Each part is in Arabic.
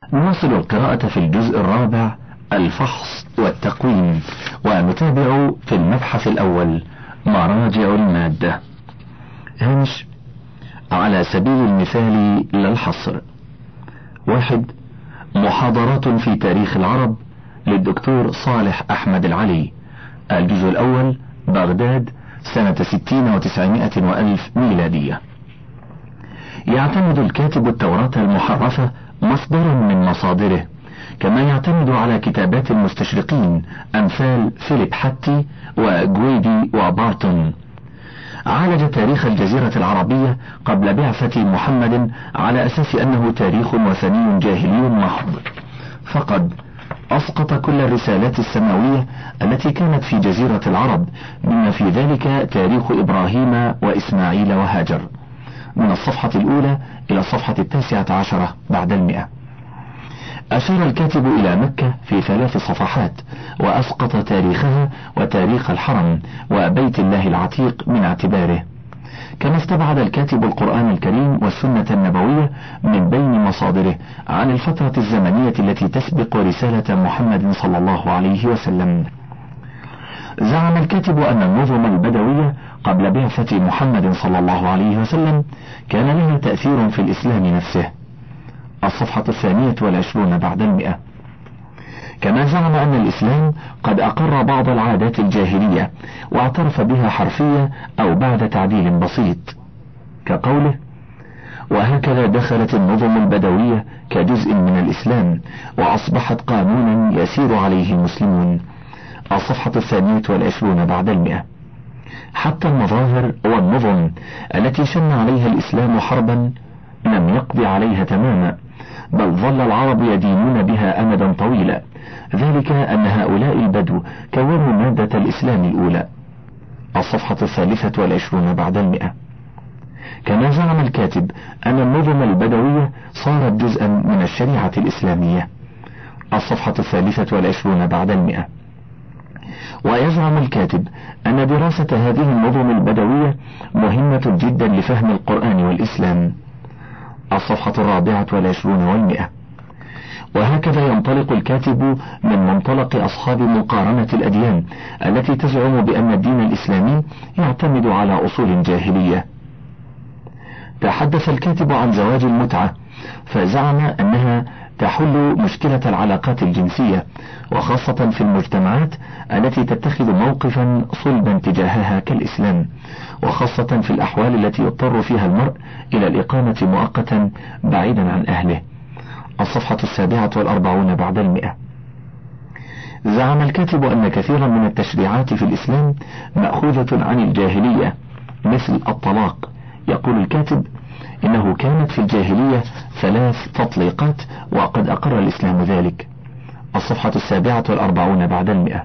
نواصل القراءة في الجزء الرابع، الفحص والتقويم، ونتابع في المبحث الأول مراجع المادة. هامش: على سبيل المثال لا الحصر. 1. محاضرات في تاريخ العرب للدكتور صالح أحمد العلي، الجزء الأول، بغداد، سنة 60 و900 وألف ميلادية. يعتمد الكاتب التوراة المحرفة مصدرا من مصادره، كما يعتمد على كتابات المستشرقين أمثال فيليب حتي وجويدي وبارتون. عالج تاريخ الجزيرة العربية قبل بعثة محمد على أساس أنه تاريخ وثني جاهلي محض، فقد أسقط كل الرسالات السماوية التي كانت في جزيرة العرب، بما في ذلك تاريخ إبراهيم وإسماعيل وهاجر، من الصفحة الأولى إلى الصفحة 19 بعد 100. أشار الكاتب إلى مكة في 3 صفحات، وأسقط تاريخها وتاريخ الحرم وبيت الله العتيق من اعتباره. كما استبعد الكاتب القرآن الكريم والسنة النبوية من بين مصادره عن الفترة الزمنية التي تسبق رسالة محمد صلى الله عليه وسلم. زعم الكاتب أن النظم البدوية قبل بعثة محمد صلى الله عليه وسلم كان لها تأثير في الإسلام نفسه، الصفحة 22 بعد 100. كما زعم أن الإسلام قد أقر بعض العادات الجاهلية واعترف بها حرفية أو بعد تعديل بسيط، كقوله: وهكذا دخلت النظم البدوية كجزء من الإسلام وأصبحت قانونا يسير عليه المسلمون، الصفحة 22 بعد 100. حتى المظاهر والنظم التي شن عليها الإسلام حربا لم يقضي عليها تماما، بل ظل العرب يدينون بها أمدا طويلا، ذلك أن هؤلاء البدو كونوا مادة الإسلام الأولى، الصفحة 23 بعد 100. كما زعم الكاتب أن النظم البدوية صارت جزءا من الشريعة الإسلامية، الصفحة 23 بعد 100. ويزعم الكاتب أن دراسة هذه النظم البدوية مهمة جدا لفهم القرآن والإسلام، الصفحة 24 و100. وهكذا ينطلق الكاتب من منطلق أصحاب مقارنة الأديان التي تزعم بأن الدين الإسلامي يعتمد على أصول جاهلية. تحدث الكاتب عن زواج المتعة، فزعم أنها تحل مشكلة العلاقات الجنسية، وخاصة في المجتمعات التي تتخذ موقفا صلبا تجاهها كالإسلام، وخاصة في الأحوال التي يضطر فيها المرء إلى الإقامة مؤقتا بعيدا عن أهله، الصفحة 47 بعد 100. زعم الكاتب أن كثيرا من التشريعات في الإسلام مأخوذة عن الجاهلية، مثل الطلاق. يقول الكاتب: إنه كانت في الجاهلية 3 تطليقات وقد أقر الإسلام ذلك، الصفحة 47 بعد 100.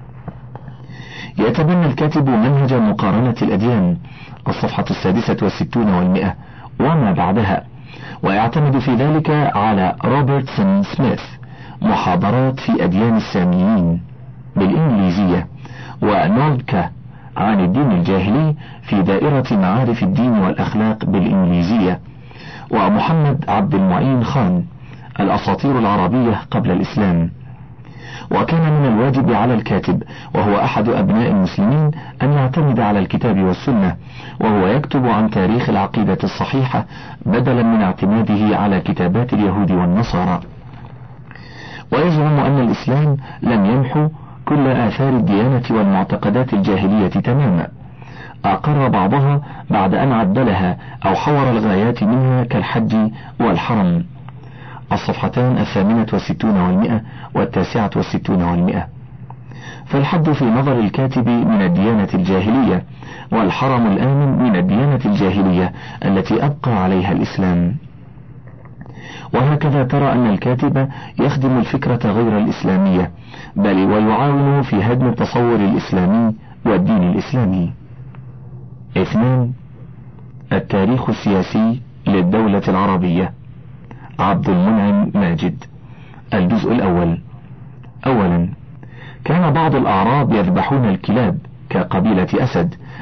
يتبنى الكاتب منهج مقارنة الأديان، الصفحة 66 و100 وما بعدها، ويعتمد في ذلك على روبرتسون سميث، محاضرات في أديان الساميين بالإنجليزية، ونولكا عن الدين الجاهلي في دائرة معارف الدين والأخلاق بالإنجليزية، ومحمد عبد المعين خان، الأساطير العربية قبل الإسلام. وكان من الواجب على الكاتب، وهو أحد أبناء المسلمين، أن يعتمد على الكتاب والسنة، وهو يكتب عن تاريخ العقيدة الصحيحة بدلا من اعتماده على كتابات اليهود والنصارى. ويزعم أن الإسلام لم يمحو كل آثار الديانة والمعتقدات الجاهلية تماما، أقر بعضها بعد أن عدلها أو حور الغايات منها كالحج والحرم، الصفحتان 68 و100 و69 و100. فالحج في نظر الكاتب من الديانة الجاهلية، والحرم الآمن من الديانة الجاهلية التي أبقى عليها الإسلام. وهكذا ترى أن الكاتب يخدم الفكرة غير الإسلامية، بل ويعاون في هدم التصور الإسلامي والدين الإسلامي. 2. التاريخ السياسي للدولة العربية، عبد المنعم ماجد، الجزء الأول. أولا، كان بعض الأعراب يذبحون الكلاب كقبيلة أسد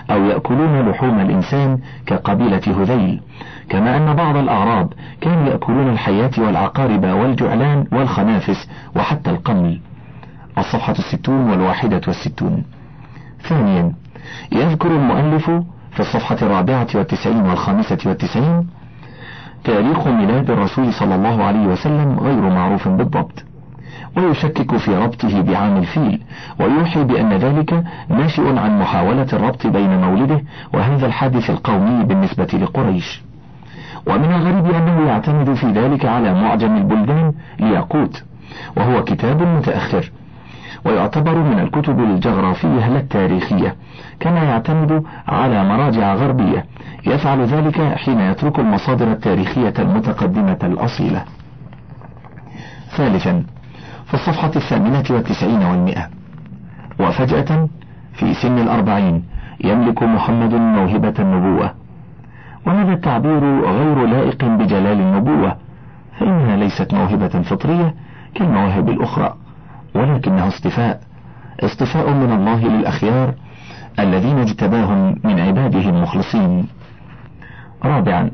أو يأكلون لحوم الإنسان كقبيلة هذيل، كما أن بعض الأعراب كانوا يأكلون الحيات والعقارب والجعلان والخنافس وحتى القمل. الصفحة 60 و61. ثانيا، يذكر المؤلف في الصفحة 94 و95 تاريخ ميلاد الرسول صلى الله عليه وسلم غير معروف بالضبط، ويشكك في ربطه بعام الفيل، ويوحي بأن ذلك ناشئ عن محاولة الربط بين مولده وهذا الحادث القومي بالنسبة لقريش. ومن الغريب أنه يعتمد في ذلك على معجم البلدان لياقوت، وهو كتاب متأخر ويعتبر من الكتب الجغرافية لا التاريخية، كما يعتمد على مراجع غربية، يفعل ذلك حين يترك المصادر التاريخية المتقدمة الأصيلة. ثالثا، في الصفحة 98 و100: وفجأة في سن 40 يملك محمد موهبة النبوة. وهذا التعبير غير لائق بجلال النبوة، فإنها ليست موهبة فطرية كالمواهب الأخرى، ولكنها اصطفاء من الله للأخيار الذين اجتباهم من عباده المخلصين. رابعا،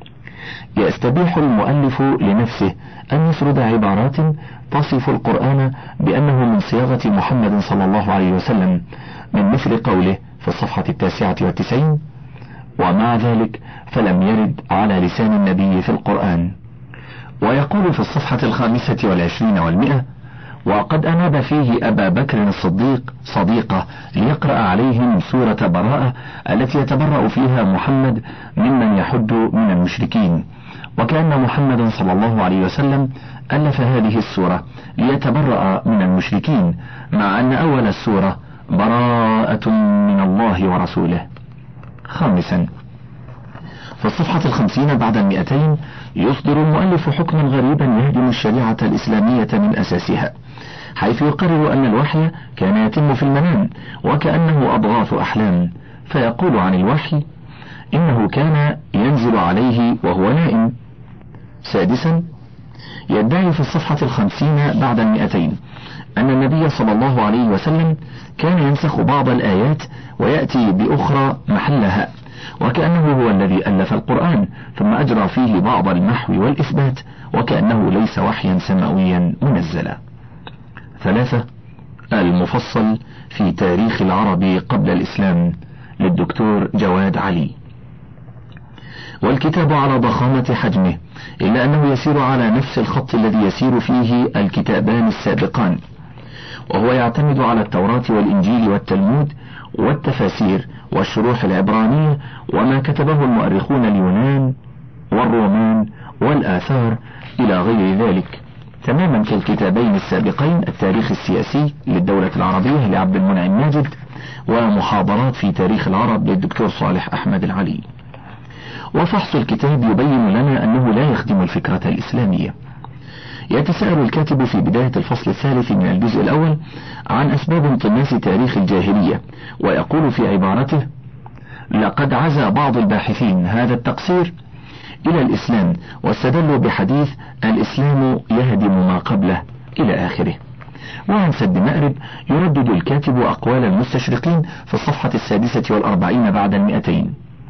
يستبيح المؤلف لنفسه أن يسرد عبارات تصف القرآن بأنه من صياغة محمد صلى الله عليه وسلم، من مثل قوله في الصفحة 99: ومع ذلك فلم يرد على لسان النبي في القرآن. ويقول في الصفحة 25 و100: وقد أناب فيه أبا بكر الصديق صديقه ليقرأ عليهم سورة براءة التي يتبرأ فيها محمد ممن يحد من المشركين، وكأن محمدا صلى الله عليه وسلم ألف هذه السورة ليتبرأ من المشركين، مع أن أول السورة براءة من الله ورسوله. خامسا، في الصفحة 50 بعد 200 يصدر المؤلف حكما غريبا يهدم الشريعة الإسلامية من أساسها، حيث يقرر أن الوحي كان يتم في المنام وكأنه أضغاث أحلام، فيقول عن الوحي إنه كان ينزل عليه وهو نائم. سادسا، يدعي في الصفحة 50 بعد 200 أن النبي صلى الله عليه وسلم كان ينسخ بعض الآيات ويأتي بأخرى محلها، وكأنه هو الذي ألف القرآن ثم أجرى فيه بعض المحو والإثبات، وكأنه ليس وحيا سماويا منزلا. 3. المفصل في تاريخ العرب قبل الإسلام للدكتور جواد علي. والكتاب على ضخامة حجمه، إلا أنه يسير على نفس الخط الذي يسير فيه الكتابان السابقان، وهو يعتمد على التوراة والإنجيل والتلمود والتفاسير والشروح العبرانية وما كتبه المؤرخون اليونان والرومان والآثار إلى غير ذلك، تماما كالكتابين السابقين: التاريخ السياسي للدولة العربية لعبد المنعم ماجد، ومحاضرات في تاريخ العرب للدكتور صالح أحمد العلي. وفحص الكتاب يبين لنا أنه لا يخدم الفكرة الإسلامية. يتساءل الكاتب في بداية الفصل الثالث من الجزء الأول عن أسباب انطماس تاريخ الجاهلية، ويقول في عبارته: لقد عزى بعض الباحثين هذا التقصير إلى الإسلام، واستدلوا بحديث الإسلام يهدم ما قبله إلى آخره. وعن سد مأرب يردد الكاتب أقوال المستشرقين في الصفحة 46 بعد 200،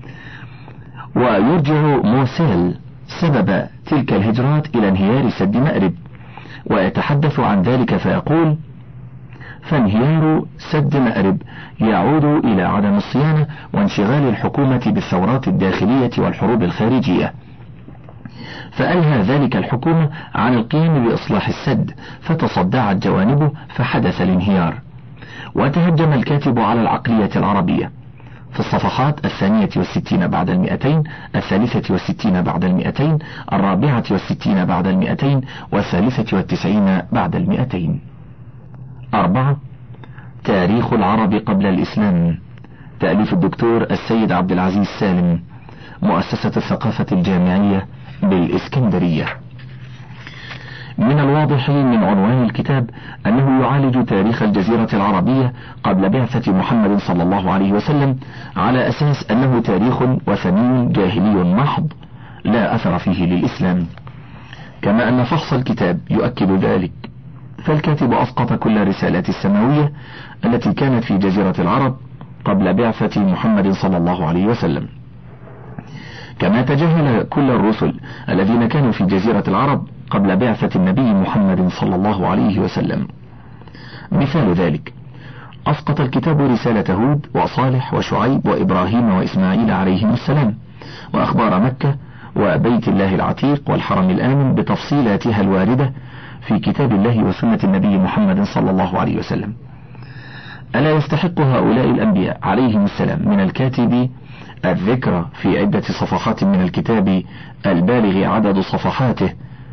ويرجع موسيل سبب تلك الهجرات إلى انهيار سد مأرب، ويتحدث عن ذلك فيقول: فانهيار سد مأرب يعود إلى عدم الصيانة وانشغال الحكومة بالثورات الداخلية والحروب الخارجية، فألهى ذلك الحكومة عن القيام بإصلاح السد، فتصدعت جوانبه فحدث الانهيار. وتهجم الكاتب على العقلية العربية في الصفحات 62 بعد 200، 63 بعد 200، 64 بعد 200، 93 بعد 200. 4. تاريخ العرب قبل الإسلام، تأليف الدكتور السيد عبد العزيز سالم، مؤسسة الثقافة الجامعية بالإسكندرية. من الواضح من عنوان الكتاب أنه يعالج تاريخ الجزيرة العربية قبل بعثة محمد صلى الله عليه وسلم على أساس أنه تاريخ وثني جاهلي محض لا أثر فيه للإسلام، كما أن فحص الكتاب يؤكد ذلك، فالكاتب أسقط كل الرسالات السماوية التي كانت في جزيرة العرب قبل بعثة محمد صلى الله عليه وسلم، كما تجاهل كل الرسل الذين كانوا في جزيرة العرب قبل بعثة النبي محمد صلى الله عليه وسلم. مثال ذلك: أسقط الكتاب رسالة هود وصالح وشعيب وإبراهيم وإسماعيل عليهم السلام، وأخبار مكة وبيت الله العتيق والحرم الآمن بتفصيلاتها الواردة في كتاب الله وسنة النبي محمد صلى الله عليه وسلم. ألا يستحق هؤلاء الأنبياء عليهم السلام من الكاتب الذكر في عدة صفحات من الكتاب البالغ عدد صفحاته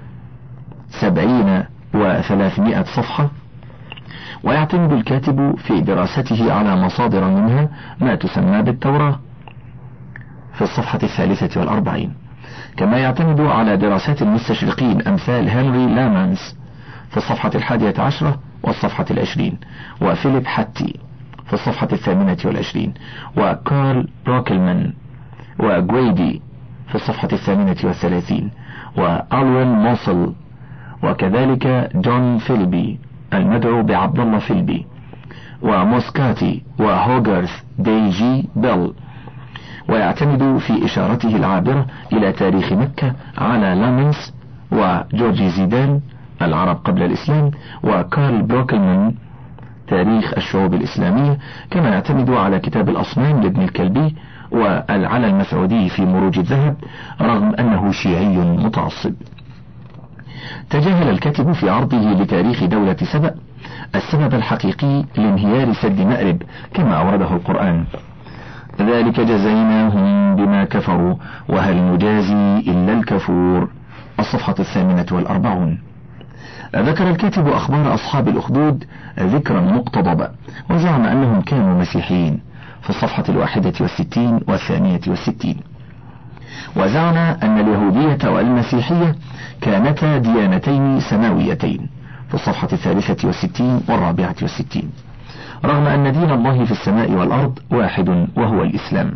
70 و300 صفحة؟ ويعتمد الكاتب في دراسته على مصادر منها ما تسمى بالتوراة في الصفحة 43، كما يعتمد على دراسات المستشرقين أمثال هنري لامانس في الصفحة 11 والصفحة 20، وفيليب حتي في الصفحة 28، وكارل بروكلمان وجويدي في الصفحة 38، وألوين موسل، وكذلك جون فيلبي المدعو بعبد الله فيلبي، وموسكاتي وهوغرث دي جي بيل. ويعتمد في إشارته العابرة إلى تاريخ مكة على لامنس وجورجي زيدان العرب قبل الإسلام، وكارل بروكلمان تاريخ الشعوب الإسلامية، كما يعتمد على كتاب الأصنام لابن الكلبي والعلى المسعودي في مروج الذهب رغم أنه شيعي متعصب. تجاهل الكاتب في عرضه لتاريخ دولة سبأ السبب الحقيقي لانهيار سد مأرب كما أورده القرآن: ذلك جزيناهم بما كفروا وهل نجازي إلا الكفور، الصفحة 48. ذكر الكاتب أخبار أصحاب الأخدود ذكرا مقتضبا، وزعم أنهم كانوا مسيحيين في الصفحة 61 و62، وزعم أن اليهودية والمسيحية كانتا ديانتين سماويتين في الصفحة 63 و64، رغم أن دين الله في السماء والأرض واحد وهو الإسلام.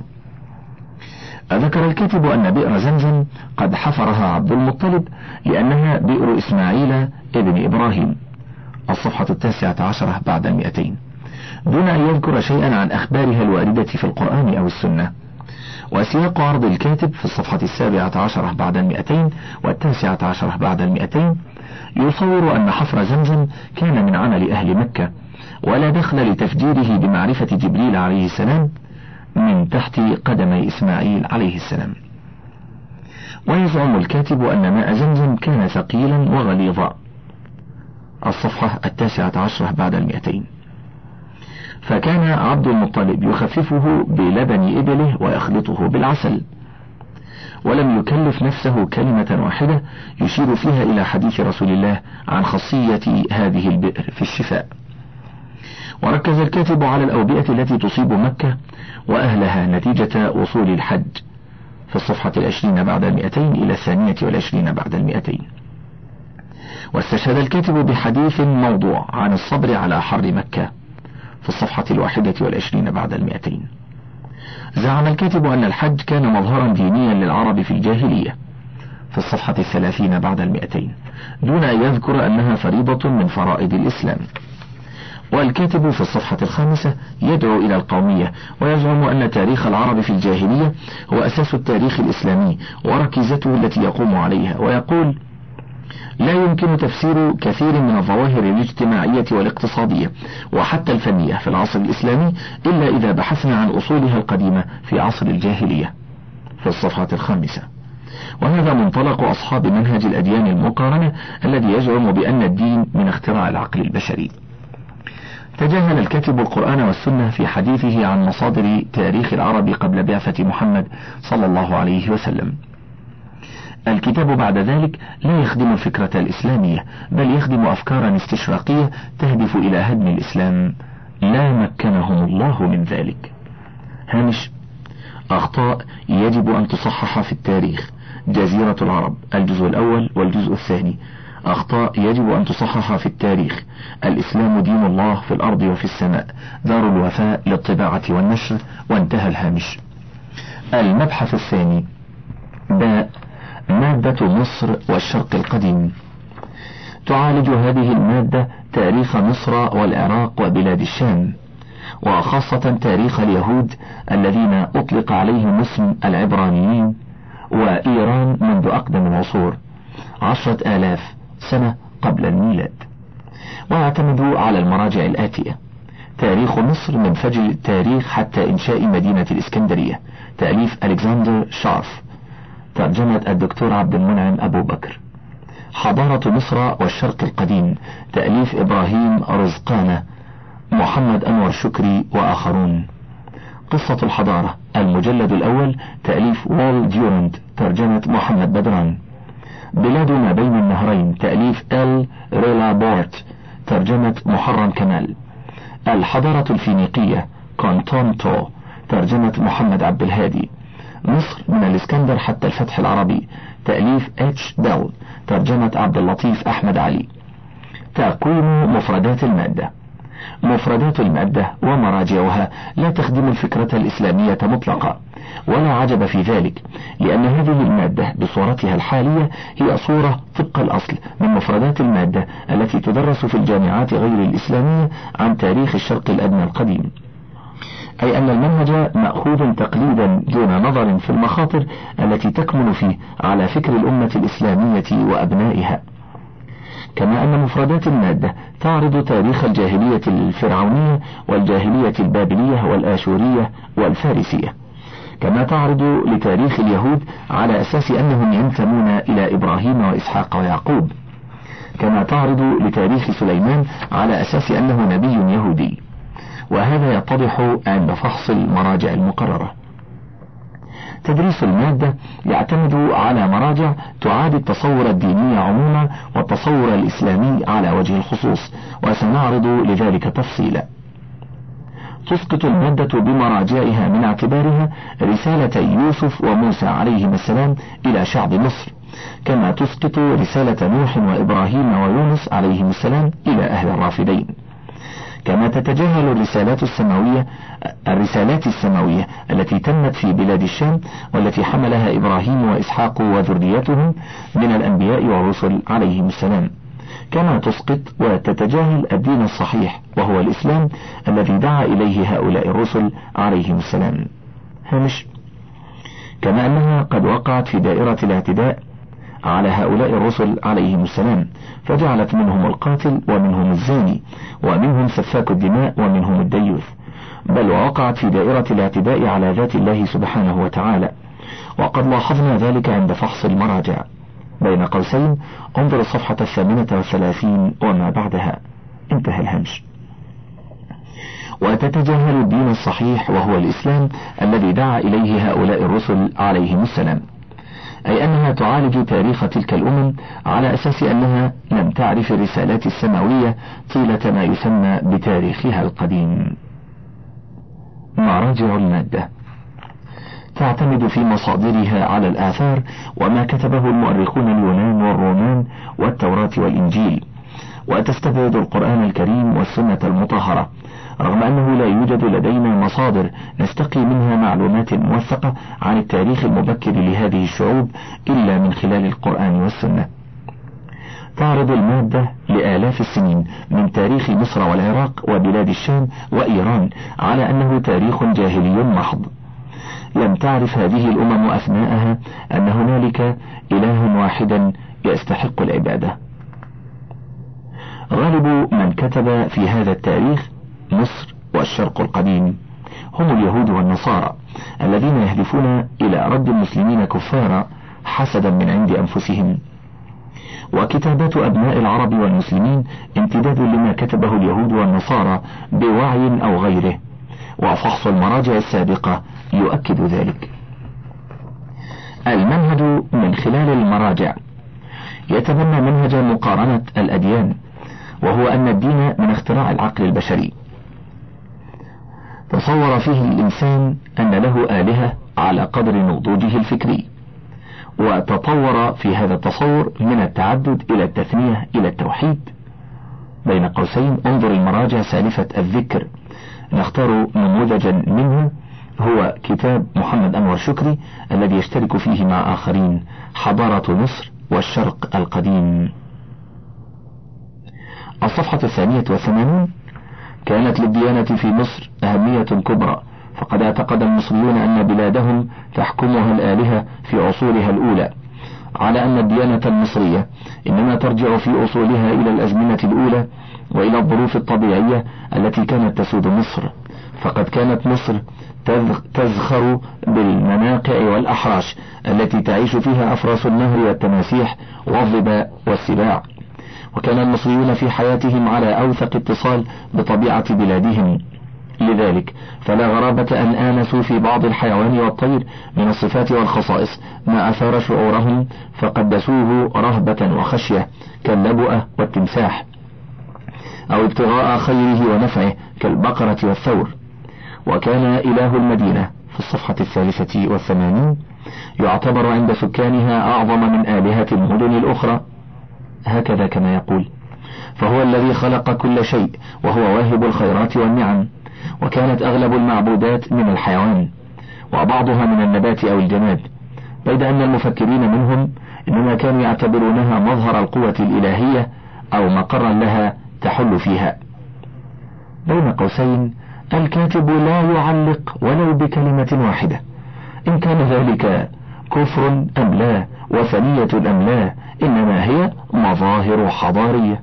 ذكر الكاتب أن بئر زمزم قد حفرها عبد المطلب لأنها بئر إسماعيل ابن إبراهيم، الصفحة 19 بعد 200، دون أن يذكر شيئا عن أخبارها الواردة في القرآن أو السنة. وسياق عرض الكاتب في الصفحة 17 بعد 200 و19 بعد 200 يصور أن حفر زمزم كان من عمل أهل مكة، ولا دخل لتفجيره بمعرفة جبريل عليه السلام من تحت قدمي إسماعيل عليه السلام. ويزعم الكاتب أن ماء زمزم كان ثقيلا وغليظا، الصفحة 19 بعد 200، فكان عبد المطلب يخففه بلبن إبله ويخلطه بالعسل، ولم يكلف نفسه كلمة واحدة يشير فيها إلى حديث رسول الله عن خاصية هذه البئر في الشفاء. وركز الكاتب على الأوبئة التي تصيب مكة وأهلها نتيجة وصول الحج في الصفحة 20 بعد 200 إلى 22 بعد 200. واستشهد الكاتب بحديث موضوع عن الصبر على حر مكة في الصفحة 21 بعد 200. زعم الكاتب أن الحج كان مظهرا دينيا للعرب في الجاهلية في الصفحة 30 بعد 200، دون أن يذكر أنها فريضة من فرائض الإسلام. والكاتب في الصفحة 5 يدعو إلى القومية، ويزعم أن تاريخ العرب في الجاهلية هو أساس التاريخ الإسلامي وركيزته التي يقوم عليها، ويقول: لا يمكن تفسير كثير من الظواهر الاجتماعية والاقتصادية وحتى الفنية في العصر الإسلامي إلا إذا بحثنا عن أصولها القديمة في عصر الجاهلية في الصفحة 5. وهذا منطلق أصحاب منهج الأديان المقارنة الذي يزعم بأن الدين من اختراع العقل البشري. تجاهل الكاتب القرآن والسنة في حديثه عن مصادر تاريخ العرب قبل بعثة محمد صلى الله عليه وسلم. الكتاب بعد ذلك لا يخدم الفكرة الإسلامية، بل يخدم أفكارا استشراقية تهدف إلى هدم الإسلام، لا مكنهم الله من ذلك. هامش: أخطاء يجب أن تصحح في التاريخ، جزيرة العرب، الجزء الأول والجزء الثاني. أخطاء يجب أن تصحح في التاريخ: الإسلام دين الله في الأرض وفي السماء، دار الوفاء للطباعة والنشر. وانتهى الهامش. المبحث الثاني: باء مادة مصر والشرق القديم. تعالج هذه المادة تاريخ مصر والعراق وبلاد الشام، وخاصة تاريخ اليهود الذين أطلق عليهم اسم العبرانيين، وإيران منذ أقدم العصور 10,000 سنة قبل الميلاد. ويعتمد على المراجع الآتية: تاريخ مصر من فجر التاريخ حتى إنشاء مدينة الإسكندرية، تأليف ألكسندر شارف، ترجمة الدكتور عبد المنعم أبو بكر. حضارة مصر والشرق القديم، تأليف إبراهيم رزقانة، محمد أنور شكري وآخرون. قصة الحضارة، المجلد الأول، تأليف وول ديورنت، ترجمة محمد بدران. بلاد ما بين النهرين، تأليف ال ريلا بورت، ترجمة محرم كمال. الحضارة الفينيقية، كونتونتو، ترجمة محمد عبد الهادي. مصر من الإسكندر حتى الفتح العربي، تأليف اتش داو، ترجمة عبد اللطيف أحمد علي. تقويم مفردات المادة. مفردات المادة ومراجعها لا تخدم الفكرة الإسلامية مطلقا، ولا عجب في ذلك، لأن هذه المادة بصورتها الحالية هي صورة طبق الأصل من مفردات المادة التي تدرس في الجامعات غير الإسلامية عن تاريخ الشرق الأدنى القديم، أي أن المنهج مأخوذ تقليدا دون نظر في المخاطر التي تكمن فيه على فكر الأمة الإسلامية وأبنائها. كما أن مفردات المادة تعرض تاريخ الجاهلية الفرعونية والجاهلية البابلية والآشورية والفارسية، كما تعرض لتاريخ اليهود على أساس أنهم ينتمون إلى إبراهيم وإسحاق ويعقوب، كما تعرض لتاريخ سليمان على أساس أنه نبي يهودي، وهذا يتضح عند فحص المراجع المقررة. تدريس المادة يعتمد على مراجع تعاد التصور الديني عموما والتصور الإسلامي على وجه الخصوص، وسنعرض لذلك تفصيلا. تسقط المادة بمراجعها من اعتبارها رسالة يوسف وموسى عليهم السلام إلى شعب مصر، كما تسقط رسالة نوح وإبراهيم ويونس عليهم السلام إلى أهل الرافدين. كما تتجاهل الرسالات السماوية التي تمت في بلاد الشام والتي حملها إبراهيم وإسحاق وذريتهم من الأنبياء والرسل عليهم السلام. كما تسقط وتتجاهل الدين الصحيح وهو الإسلام الذي دعا إليه هؤلاء الرسل عليهم السلام. هامش: كما أنها قد وقعت في دائرة الاعتداء على هؤلاء الرسل عليهم السلام، فجعلت منهم القاتل ومنهم الزاني ومنهم سفاك الدماء ومنهم الديوث، بل ووقعت في دائرة الاعتداء على ذات الله سبحانه وتعالى، وقد لاحظنا ذلك عند فحص المراجع. بين قوسين انظر الصفحة 38 وما بعدها. انتهى الهمش. وتتجاهل الدين الصحيح وهو الإسلام الذي دعا إليه هؤلاء الرسل عليهم السلام، أي أنها تعالج تاريخ تلك الأمم على أساس أنها لم تعرف الرسالات السماوية طيلة ما يسمى بتاريخها القديم. مراجع المادة تعتمد في مصادرها على الآثار وما كتبه المؤرخون اليونان والرومان والتوراة والإنجيل، وتستبعد القرآن الكريم والسنة المطهرة، رغم أنه لا يوجد لدينا مصادر نستقي منها معلومات موثقة عن التاريخ المبكر لهذه الشعوب إلا من خلال القرآن والسنة. تعرض المادة لآلاف السنين من تاريخ مصر والعراق وبلاد الشام وإيران على أنه تاريخ جاهلي محض. لم تعرف هذه الأمم أثناءها أن هنالك إله واحدا يستحق العبادة. غالب من كتب في هذا التاريخ مصر والشرق القديم هم اليهود والنصارى الذين يهدفون إلى رد المسلمين كفارا حسدا من عند أنفسهم. وكتابات أبناء العرب والمسلمين امتداد لما كتبه اليهود والنصارى بوعي أو غيره، وفحص المراجع السابقة يؤكد ذلك. المنهج من خلال المراجع يتبنى منهج مقارنة الأديان، وهو أن الدين من اختراع العقل البشري. تصور فيه الإنسان أن له آلهة على قدر نضوجه الفكري، وتطور في هذا التصور من التعدد إلى التثنية إلى التوحيد. بين قوسين انظر المراجع سالفة الذكر. نختار نموذجا منه هو كتاب محمد أنور شكري الذي يشترك فيه مع آخرين حضارة مصر والشرق القديم. الصفحة 82 كانت للديانة في مصر أهمية كبرى، فقد اعتقد المصريون أن بلادهم تحكمها الآلهة في عصورها الأولى، على أن الديانة المصرية إنما ترجع في أصولها إلى الأزمنة الأولى وإلى الظروف الطبيعية التي كانت تسود مصر، فقد كانت مصر تزخر بالمناقع والأحراش التي تعيش فيها أفراس النهر والتماسيح والظباء والسباع، وكان المصريون في حياتهم على أوثق اتصال بطبيعة بلادهم، لذلك فلا غرابة أن آنسوا في بعض الحيوان والطير من الصفات والخصائص ما أثار شعورهم فقدسوه رهبة وخشية كاللبؤة والتمساح، أو ابتغاء خيره ونفعه كالبقرة والثور. وكان إله المدينة في الصفحة 83 يعتبر عند سكانها أعظم من آلهة المدن الأخرى، هكذا كما يقول: فهو الذي خلق كل شيء وهو واهب الخيرات والنعم. وكانت أغلب المعبودات من الحيوان وبعضها من النبات أو الجماد، بيد أن المفكرين منهم إنما كانوا يعتبرونها مظهر القوة الإلهية أو مقرا لها تحل فيها. بين قوسين الكاتب لا يعلق ولو بكلمة واحدة إن كان ذلك كفر أم لا، وثنية أم لا، إنما هي مظاهر حضارية،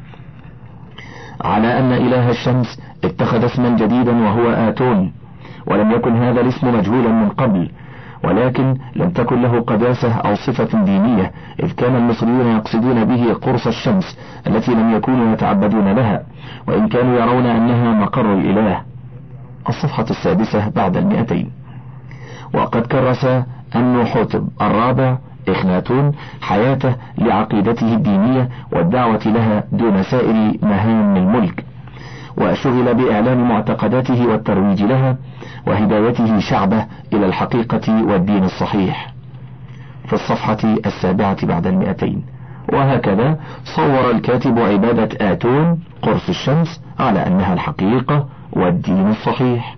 على أن إله الشمس اتخذ اسما جديدا وهو آتون، ولم يكن هذا الاسم مجهولا من قبل، ولكن لم تكن له قداسة أو صفة دينية، إذ كان المصريون يقصدون به قرص الشمس التي لم يكونوا يتعبدون لها، وإن كانوا يرون أنها مقر الإله. الصفحة 6 بعد 200. وقد كرس النحوتب الرابع إخناتون حياته لعقيدته الدينية والدعوة لها دون سائر مهام الملك، وشغل بإعلان معتقداته والترويج لها وهدايته شعبه إلى الحقيقة والدين الصحيح في الصفحة 7 بعد 200. وهكذا صور الكاتب عبادة آتون قرص الشمس على أنها الحقيقة والدين الصحيح.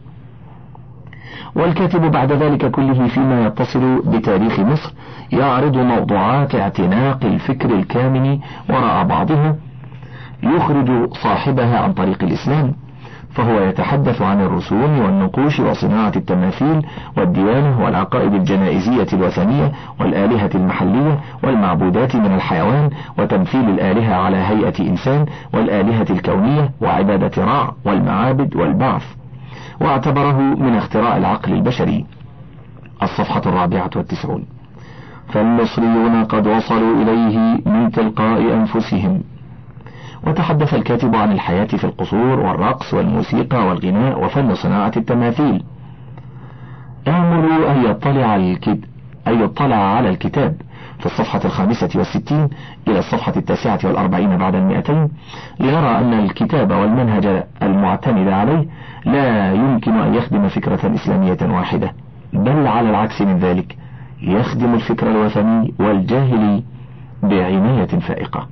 والكاتب بعد ذلك كله فيما يتصل بتاريخ مصر يعرض موضوعات اعتناق الفكر الكامن وراء بعضها يخرج صاحبها عن طريق الإسلام، فهو يتحدث عن الرسوم والنقوش وصناعة التماثيل والديانة والعقائد الجنائزية الوثنية والآلهة المحلية والمعبودات من الحيوان وتمثيل الآلهة على هيئة إنسان والآلهة الكونية وعبادة رع والمعابد والبعث، واعتبره من اختراع العقل البشري. الصفحة 94. فالمصريون قد وصلوا إليه من تلقاء أنفسهم. وتحدث الكاتب عن الحياة في القصور والرقص والموسيقى والغناء وفن صناعة التماثيل. آملوا أن يطلع على الكتاب في الصفحة 65 إلى الصفحة 49 بعد 200 ليرى أن الكتاب والمنهج المعتمد عليه لا يمكن أن يخدم فكرة إسلامية واحدة، بل على العكس من ذلك يخدم الفكر الوثني والجاهلي بعناية فائقة.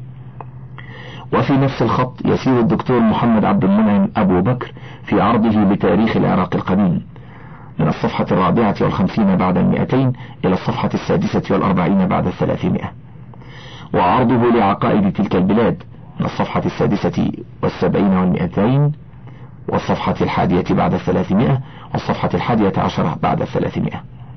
وفي نفس الخط يسير الدكتور محمد عبد المنعم أبو بكر في عرضه بتاريخ العراق القديم من الصفحة 54 بعد 200 إلى الصفحة 46 بعد 300، وعرضه لعقائد تلك البلاد من الصفحة 76 و200 والصفحة 1 بعد 300 والصفحة 11 بعد 300.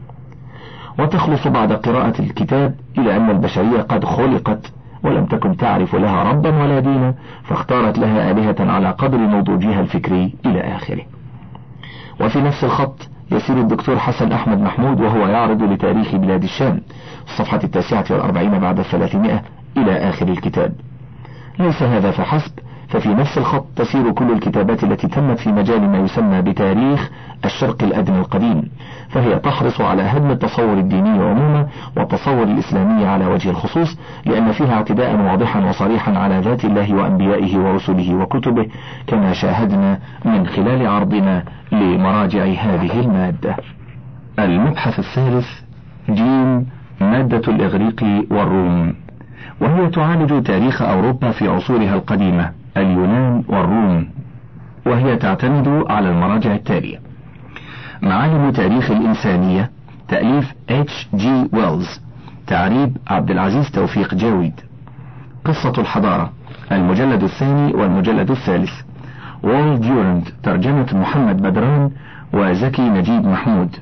وتخلص بعد قراءة الكتاب إلى أن البشرية قد خلقت ولم تكن تعرف لها ربا ولا دينا، فاختارت لها آلهة على قدر نضوجها الفكري إلى آخره. وفي نفس الخط يسير الدكتور حسن أحمد محمود وهو يعرض لتاريخ بلاد الشام الصفحة 49 بعد 300 إلى آخر الكتاب. ليس هذا فحسب، ففي نفس الخط تسير كل الكتابات التي تمت في مجال ما يسمى بتاريخ الشرق الأدنى القديم، فهي تحرص على هدم التصور الديني عموما والتصور الإسلامي على وجه الخصوص، لأن فيها اعتداء واضحا وصريحا على ذات الله وأنبيائه ورسله وكتبه، كما شاهدنا من خلال عرضنا لمراجع هذه المادة. المبحث الثالث جيم مادة الإغريق والروم، وهي تعالج تاريخ أوروبا في عصورها القديمة اليونان والروم، وهي تعتمد على المراجع التالية: معالم تاريخ الإنسانية تأليف H.G. ويلز، تعريب عبد العزيز توفيق جاويد، قصة الحضارة المجلد 2 والمجلد 3، وول ديورنت ترجمة محمد بدران وزكي نجيب محمود.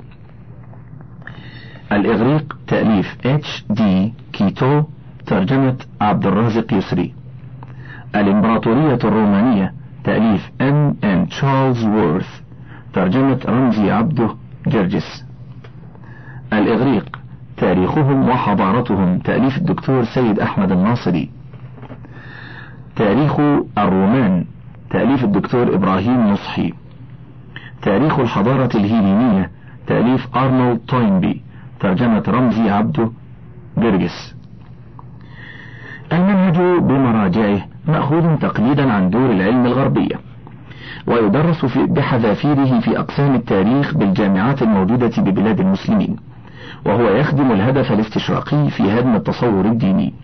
الإغريق تأليف اتش دي كيتو ترجمة عبد الرازق يسري. الإمبراطورية الرومانية تأليف ان تشارلز وورث ترجمة رمزي عبده جرجس. الإغريق تاريخهم وحضارتهم تأليف الدكتور سيد أحمد الناصري. تاريخ الرومان تأليف الدكتور إبراهيم نصحي. تاريخ الحضارة الهيلينية تأليف أرنولد توينبي ترجمة رمزي عبده جرجس. المنهج بمراجعه مأخوذ تقليدا عن دور العلم الغربية، ويدرس بحذافيره في أقسام التاريخ بالجامعات الموجودة ببلاد المسلمين، وهو يخدم الهدف الاستشراقي في هدم التصور الديني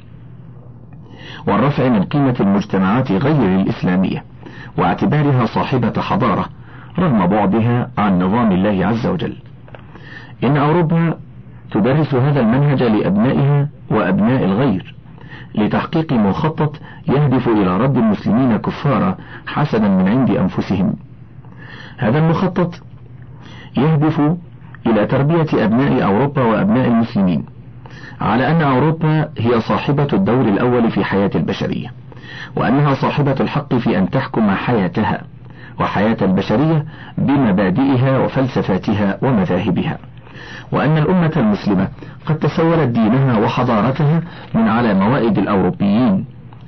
والرفع من قيمة المجتمعات غير الإسلامية واعتبارها صاحبة حضارة رغم بعدها عن نظام الله عز وجل. إن أوروبا تدرس هذا المنهج لأبنائها وأبناء الغير لتحقيق مخطط يهدف إلى رد المسلمين كفارا حسدا من عند أنفسهم. هذا المخطط يهدف إلى تربية أبناء أوروبا وأبناء المسلمين على أن أوروبا هي صاحبة الدور الأول في حياة البشرية، وأنها صاحبة الحق في أن تحكم حياتها وحياة البشرية بمبادئها وفلسفاتها ومذاهبها، وأن الأمة المسلمة قد تسولت دينها وحضارتها من على موائد الأوروبيين.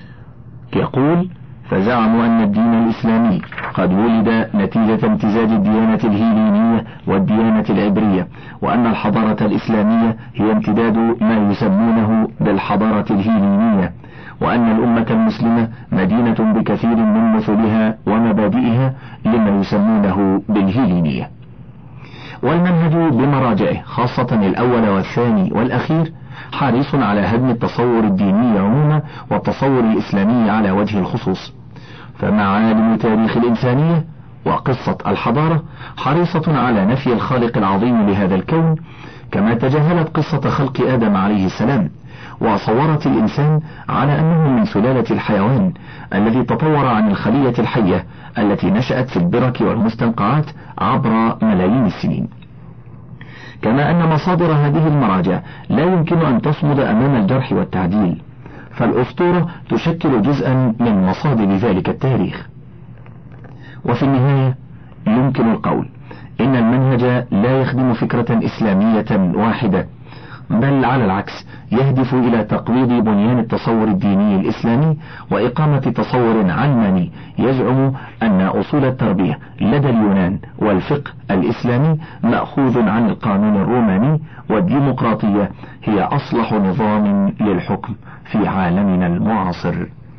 يقول: فزعموا أن الدين الإسلامي قد ولد نتيجة امتزاج الديانة الهيلينية والديانة العبرية، وأن الحضارة الإسلامية هي امتداد ما يسمونه بالحضارة الهيلينية، وأن الأمة المسلمة مدينة بكثير من مثلها ومبادئها لما يسمونه بالهيلينية. والمنهج بمراجعه خاصة الأول والثاني والأخير حريص على هدم التصور الديني عموما والتصور الإسلامي على وجه الخصوص، فمعالم تاريخ الإنسانية وقصة الحضارة حريصة على نفي الخالق العظيم لهذا الكون، كما تجاهلت قصة خلق آدم عليه السلام وصورت الإنسان على أنه من سلالة الحيوان الذي تطور عن الخلية الحية التي نشأت في البرك والمستنقعات عبر ملايين السنين. كما أن مصادر هذه المراجع لا يمكن أن تصمد أمام الجرح والتعديل، فالأسطورة تشكل جزءا من مصادر ذلك التاريخ. وفي النهاية يمكن القول إن المنهج لا يخدم فكرة إسلامية واحدة، بل على العكس يهدف إلى تقويض بنيان التصور الديني الإسلامي وإقامة تصور علماني يزعم أن أصول التربية لدى اليونان والفقه الإسلامي مأخوذ عن القانون الروماني، والديمقراطية هي أصلح نظام للحكم في عالمنا المعاصر.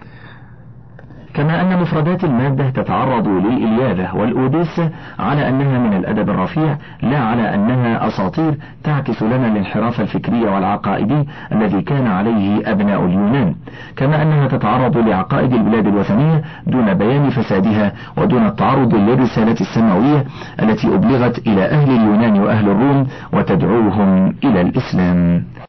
كما أن مفردات المادة تتعرض للإلياذة والأوديسة على أنها من الأدب الرفيع لا على أنها أساطير تعكس لنا الانحراف الفكري والعقائدي الذي كان عليه أبناء اليونان، كما أنها تتعرض لعقائد البلاد الوثنية دون بيان فسادها ودون التعرض للرسالة السماوية التي أبلغت إلى أهل اليونان وأهل الروم وتدعوهم إلى الإسلام.